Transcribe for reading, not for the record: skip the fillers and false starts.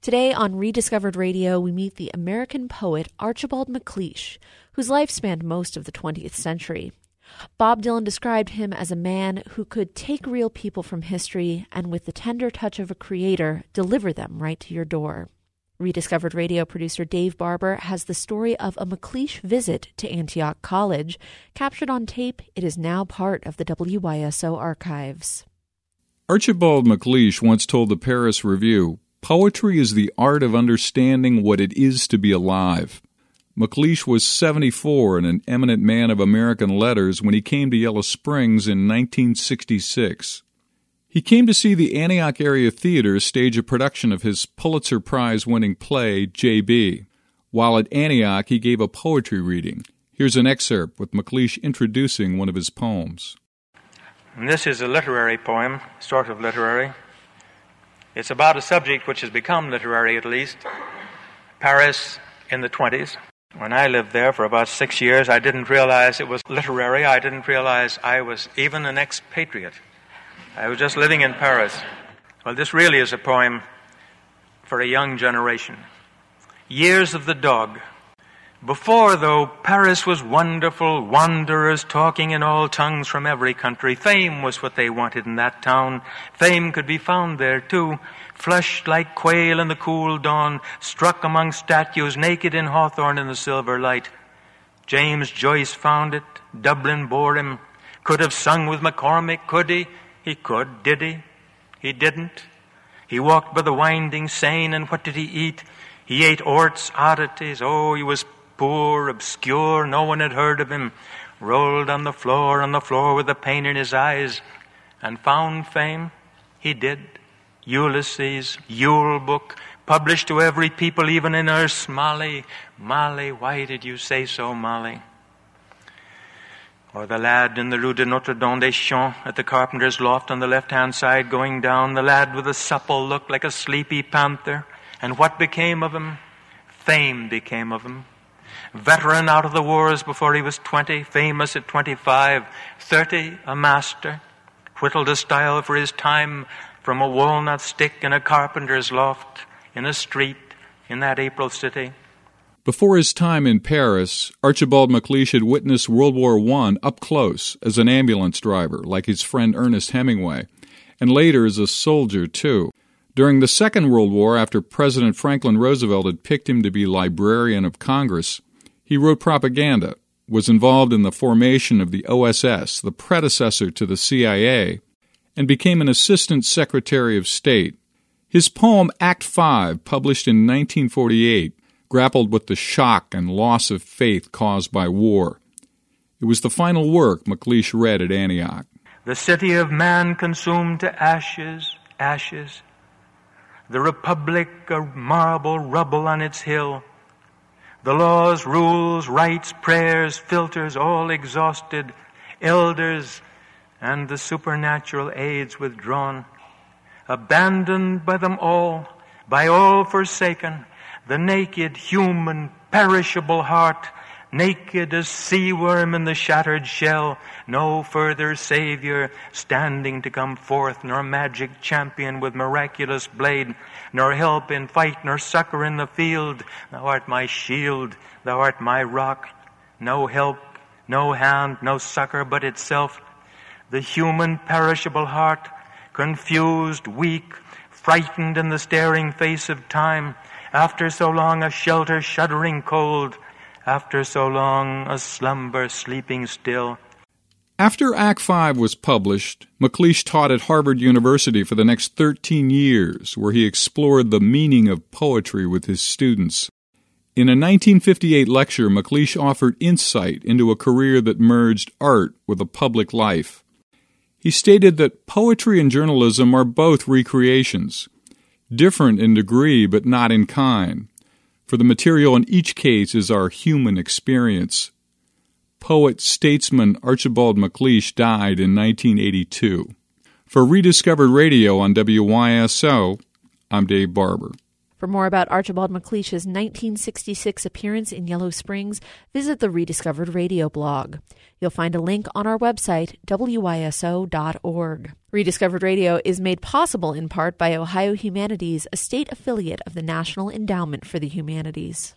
Today on Rediscovered Radio, we meet the American poet Archibald MacLeish, whose life spanned most of the 20th century. Bob Dylan described him as a man who could take real people from history and, with the tender touch of a creator, deliver them right to your door. Rediscovered Radio producer Dave Barber has the story of a MacLeish visit to Antioch College. Captured on tape, it is now part of the WYSO archives. Archibald MacLeish once told the Paris Review, "Poetry is the art of understanding what it is to be alive." MacLeish was 74 and an eminent man of American letters when he came to Yellow Springs in 1966. He came to see the Antioch Area Theater stage a production of his Pulitzer Prize-winning play, J.B. While at Antioch, he gave a poetry reading. Here's an excerpt with MacLeish introducing one of his poems. And this is a literary poem, sort of literary. It's about a subject which has become literary, at least. Paris in the 20s. When I lived there for about 6 years, I didn't realize it was literary. I didn't realize I was even an expatriate. I was just living in Paris. Well, this really is a poem for a young generation. Years of the Dog. Before, though, Paris was wonderful, wanderers talking in all tongues from every country. Fame was what they wanted in that town. Fame could be found there, too, flushed like quail in the cool dawn, struck among statues, naked in hawthorn in the silver light. James Joyce found it. Dublin bore him. Could have sung with McCormick, could he? He could. Did he? He didn't. He walked by the winding Seine, and what did he eat? He ate orts, oddities. Oh, he was poor, obscure, no one had heard of him. Rolled on the floor with the pain in his eyes, and found fame. He did. Ulysses, Yule book, published to every people, even in Erse. Molly, why did you say so, Molly? Or the lad in the Rue de Notre-Dame-des-Champs at the carpenter's loft on the left-hand side going down, the lad with a supple look like a sleepy panther. And what became of him? Fame became of him. Veteran out of the wars before he was 20, famous at 25, 30, a master. Whittled a style for his time from a walnut stick in a carpenter's loft, in a street, in that April city. Before his time in Paris, Archibald MacLeish had witnessed World War I up close as an ambulance driver, like his friend Ernest Hemingway, and later as a soldier, too. During the Second World War, after President Franklin Roosevelt had picked him to be Librarian of Congress, he wrote propaganda, was involved in the formation of the OSS, the predecessor to the CIA, and became an Assistant Secretary of State. His poem Act 5, published in 1948, grappled with the shock and loss of faith caused by war. It was the final work MacLeish read at Antioch. The city of man consumed to ashes, ashes. The republic a marble rubble on its hill. The laws, rules, rights, prayers, filters, all exhausted. Elders and the supernatural aids withdrawn. Abandoned by them all, by all forsaken. The naked, human, perishable heart, naked as sea worm in the shattered shell, no further Savior standing to come forth, nor magic champion with miraculous blade, nor help in fight, nor succor in the field. Thou art my shield, thou art my rock. No help, no hand, no succor but itself. The human, perishable heart, confused, weak, frightened in the staring face of time, after so long a shelter shuddering cold, after so long a slumber sleeping still. After Act 5 was published, MacLeish taught at Harvard University for the next 13 years, where he explored the meaning of poetry with his students. In a 1958 lecture, MacLeish offered insight into a career that merged art with a public life. He stated that poetry and journalism are both recreations, different in degree but not in kind, for the material in each case is our human experience. Poet-statesman Archibald MacLeish died in 1982. For Rediscovered Radio on WYSO, I'm Dave Barber. For more about Archibald MacLeish's 1966 appearance in Yellow Springs, visit the Rediscovered Radio blog. You'll find a link on our website, wyso.org. Rediscovered Radio is made possible in part by Ohio Humanities, a state affiliate of the National Endowment for the Humanities.